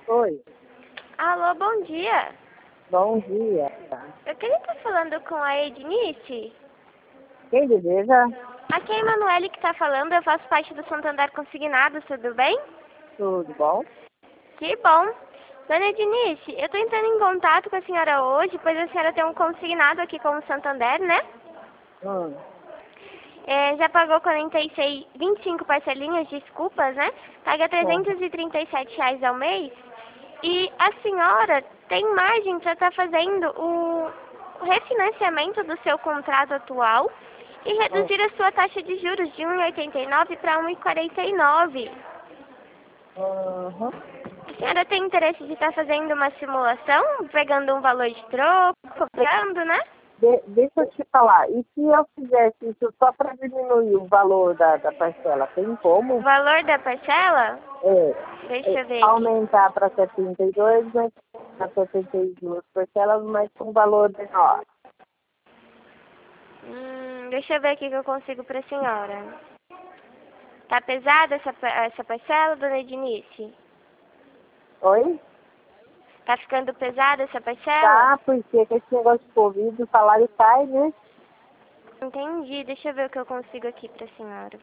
Oi, Alô, bom dia. bom dia. Eu queria estar falando com a Ednice. Quem deseja? Aqui é a Emanuele que está falando, eu faço parte do Santander Consignado, tudo bem? Tudo bom? Que bom. Dona Ednice, eu estou entrando em contato com a senhora hoje, pois a senhora tem um consignado aqui com o Santander, né? Hum. Já pagou 46, 25 parcelinhas, desculpas, né? Paga R$ Bom. 337 ao mês. E a senhora tem margem para estar fazendo o refinanciamento do seu contrato atual e reduzir a sua taxa de juros de 1,89 para 1,49. Uhum. A senhora tem interesse de estar fazendo uma simulação, pegando um valor de troco, pegando, né? Deixa eu te falar, e se eu fizesse isso só para diminuir o valor da parcela, tem O como? valor da parcela? Deixa eu ver aqui. Aumentar para 72, mas para 72 parcelas, mas com valor menor. Deixa eu ver aqui o que eu consigo para a senhora. Tá pesada essa parcela, dona Ednice? Oi? Tá ficando pesada essa parcela? Tá, porque com esse negócio de Covid, o salário cai, né? Entendi. Deixa eu ver o que eu consigo aqui pra senhora.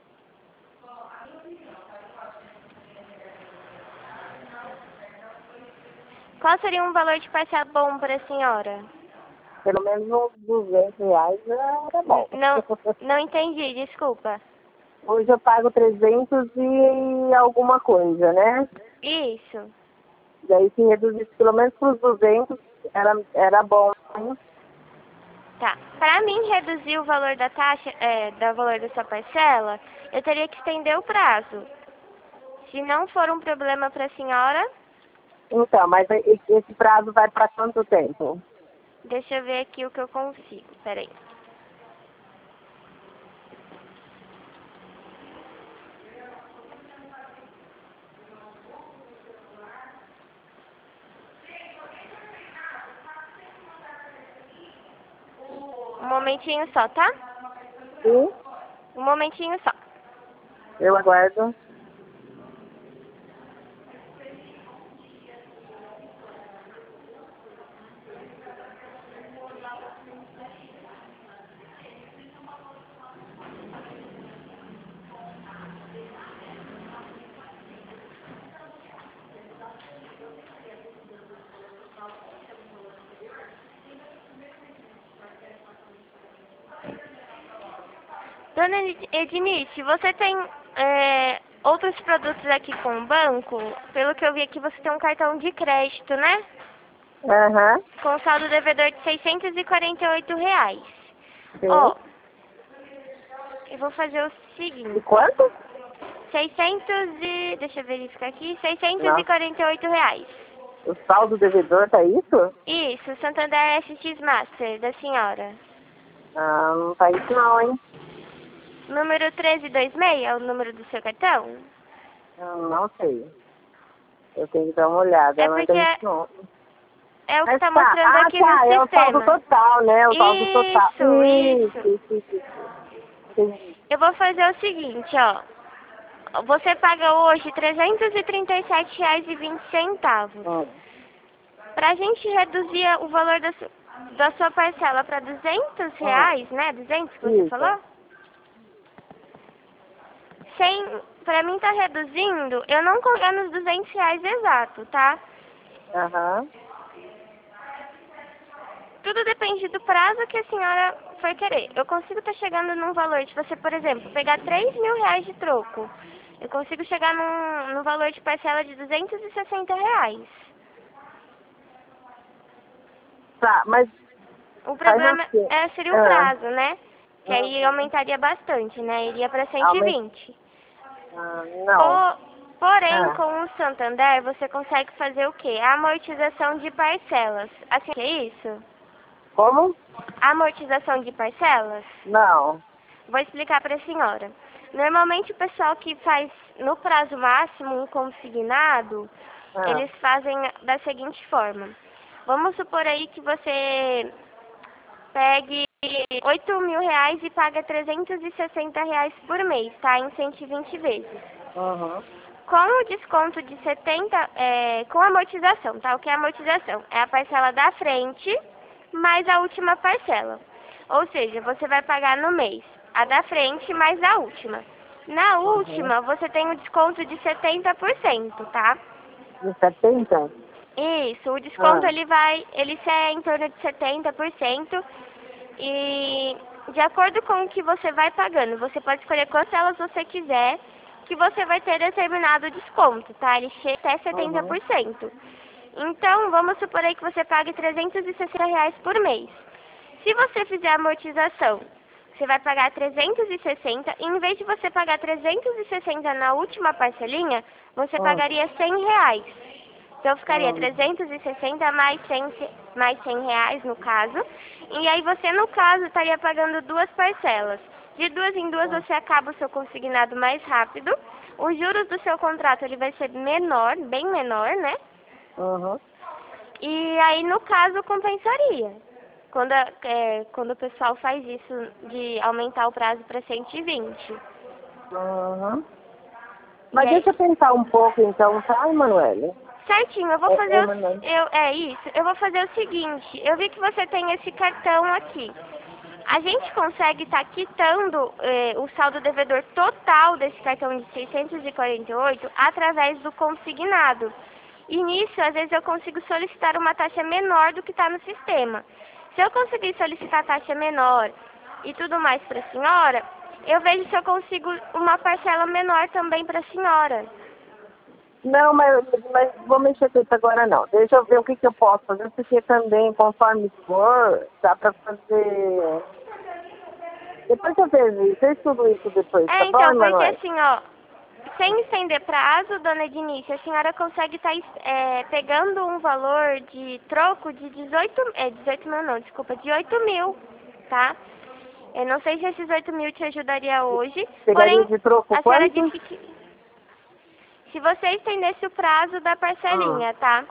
Qual seria um valor de parcela bom para a senhora? Pelo menos uns R$ 200 era bom. Não entendi, desculpa. Hoje eu pago 300 e alguma coisa, né? Isso. Daí se reduzisse pelo menos para os 200, era bom. Tá. Para mim reduzir o valor da taxa, do valor da sua parcela, eu teria que estender o prazo. Se não for um problema para a senhora, Então, mas esse prazo vai para quanto tempo? deixa eu ver aqui o que eu consigo. Peraí. Um momentinho só, tá? Sim, Um momentinho só. eu aguardo. Dona Ednice, você tem outros produtos aqui com o banco? Pelo que eu vi aqui, você tem um cartão de crédito, né? Aham, Com saldo devedor de R$ 648. sim. Ó, eu vou fazer o E seguinte. quanto? 600 e... Deixa eu verificar aqui. Não. R$ 648. O saldo devedor tá isso? Isso, Santander SX Master, da senhora. Ah, não tá isso não, hein? Número 1326 é o número do seu cartão? Não sei. Eu tenho que dar uma olhada, É mas porque tá isso não. é o que Mas tá tá, mostrando aqui no é o saldo sistema. total, né? O saldo total. Isso. Isso. Entendi. Eu vou fazer o seguinte, ó. Você paga hoje R$ 337,20. Hum. Pra gente reduzir o valor da sua parcela para R$ 200, né? 200 que você Isso. falou? Pra mim tá reduzindo, eu não colocar nos R$ 200 exato, tá? Aham. Tudo depende do prazo que a senhora for querer. Eu consigo estar chegando num valor de você, por exemplo, pegar R$ 3.000 de troco. Eu consigo chegar num valor de parcela de R$ 260. Tá, mas O faz problema assim. seria o prazo, né? Que aí Uhum. aumentaria bastante, né? Iria para Aumenta. 120. Não. Porém, Ah, com o Santander, você consegue fazer o quê? A amortização de parcelas. Assim, que é isso? como? Amortização de parcelas? Não. Vou explicar para a senhora. Normalmente o pessoal que faz no prazo máximo um consignado, Ah, eles fazem da seguinte forma. Vamos supor aí que você pegue R$ 8.000 e paga R$ 360 por mês, tá? Em 120 vezes. uhum. com o desconto de 70, com amortização, tá? O que é amortização? É a parcela da frente mais a última parcela. Ou seja, você vai pagar no mês a da frente mais a última. Na última, você tem um desconto de 70%, tá? De 70? Isso, o desconto ele é em torno de 70%. E de acordo com o que você vai pagando, você pode escolher quantas telas você quiser, que você vai ter determinado desconto, tá? Ele chega até 70%. Então, vamos supor aí que você pague R$360 por mês. Se você fizer a amortização, você vai pagar 360, e em vez de você pagar 360 na última parcelinha, você pagaria R$100. Então ficaria 360 mais 100 reais no caso. E aí você, no caso, estaria pagando duas parcelas. De duas em duas você acaba o seu consignado mais rápido. Os juros do seu contrato ele vai ser menor, bem menor, né? E aí, no caso, compensaria. Quando o pessoal faz isso de aumentar o prazo para 120. Mas deixa eu pensar um pouco então, tá, Emanuele? Certinho, eu vou fazer eu vou fazer o seguinte, eu vi que você tem esse cartão aqui. A gente consegue estar quitando o saldo devedor total desse cartão de 648 através do consignado. E nisso, às vezes eu consigo solicitar uma taxa menor do que está no sistema. Se eu conseguir solicitar taxa menor e tudo mais para a senhora, eu vejo se eu consigo uma parcela menor também para a senhora. Não, mas vou mexer com isso agora não. Deixa eu ver o que eu posso fazer, porque também, conforme for, dá pra fazer... Depois eu vejo tudo isso depois, tá bom, Então, porque Emanuele? assim, ó, sem estender prazo, dona Ednice, a senhora consegue estar pegando um valor de troco de 8 mil, tá? Eu não sei se esses 8 mil te ajudaria hoje, Pegaria porém, de troco a senhora quanto? disse que se você estendesse o prazo da parcelinha, tá?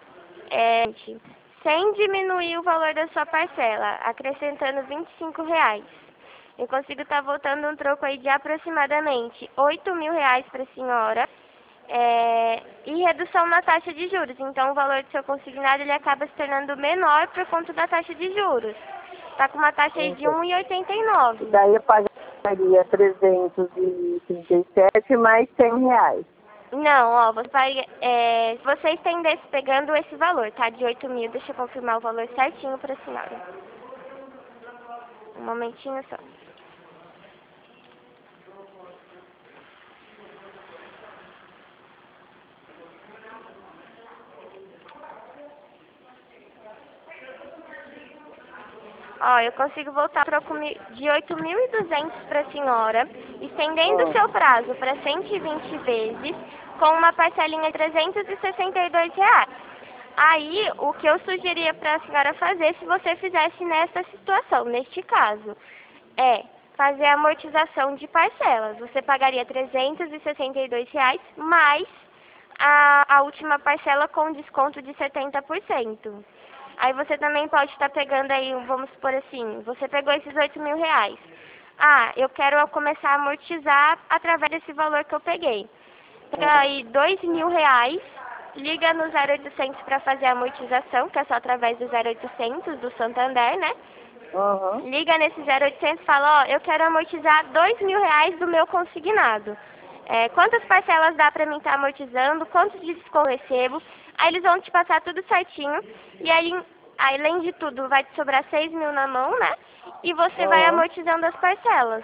Sem diminuir o valor da sua parcela, acrescentando R$25. Eu consigo estar voltando um troco aí de aproximadamente R$8.000 para a senhora. E redução na taxa de juros. Então, o valor do seu consignado ele acaba se tornando menor por conta da taxa de juros. Está com uma taxa aí de 1,89. Daí eu pagaria 337 mais R$100. Não, ó, você vai, se você estendesse pegando esse valor, tá? De 8 mil, deixa eu confirmar o valor certinho para a senhora. Um momentinho só. Ó, eu consigo voltar de 8.200 para a senhora, estendendo o seu prazo para 120 vezes, com uma parcelinha de R$362. Aí, o que eu sugeria para a senhora fazer, se você fizesse nessa situação, neste caso, é fazer a amortização de parcelas. Você pagaria R$362 mais a última parcela com desconto de 70%. Aí você também pode estar pegando aí, vamos supor assim, você pegou esses R$8.000. Ah, eu quero começar a amortizar através desse valor que eu peguei. Pega aí R$2.000, liga no 0800 para fazer a amortização, que é só através do 0800 do Santander, né? Liga nesse 0800 e fala, ó, eu quero amortizar R$2.000 do meu consignado. Quantas parcelas dá pra mim estar amortizando, quantos de desconto eu recebo. Aí eles vão te passar tudo certinho. E aí, além de tudo, vai te sobrar 6 mil na mão, né? E você vai amortizando as parcelas.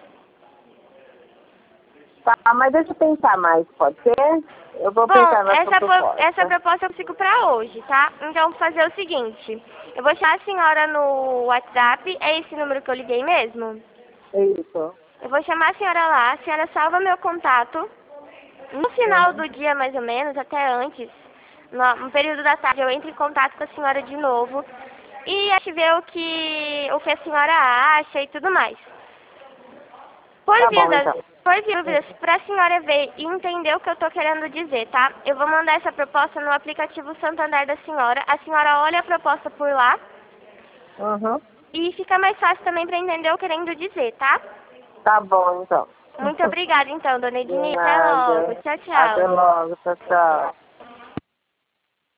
Tá, mas deixa eu pensar mais, pode ser? Eu vou pensar nessa proposta. Essa proposta eu consigo pra hoje, tá? Então, vou fazer o seguinte. Eu vou chamar a senhora no WhatsApp. É esse número que eu liguei mesmo? Isso. Eu vou chamar a senhora lá. A senhora salva meu contato. No final do dia, mais ou menos, até antes, no período da tarde, eu entro em contato com a senhora de novo. E a gente vê o que a senhora acha e tudo mais. Por dúvidas, para a senhora ver e entender o que eu estou querendo dizer, tá? Eu vou mandar essa proposta no aplicativo Santander da senhora. A senhora olha a proposta por lá. E fica mais fácil também para entender o que eu querendo dizer, tá? Tá bom, então. Muito obrigada, então, dona Ednei. Até Nada. logo. Tchau, Até tchau. logo, tchau, tchau.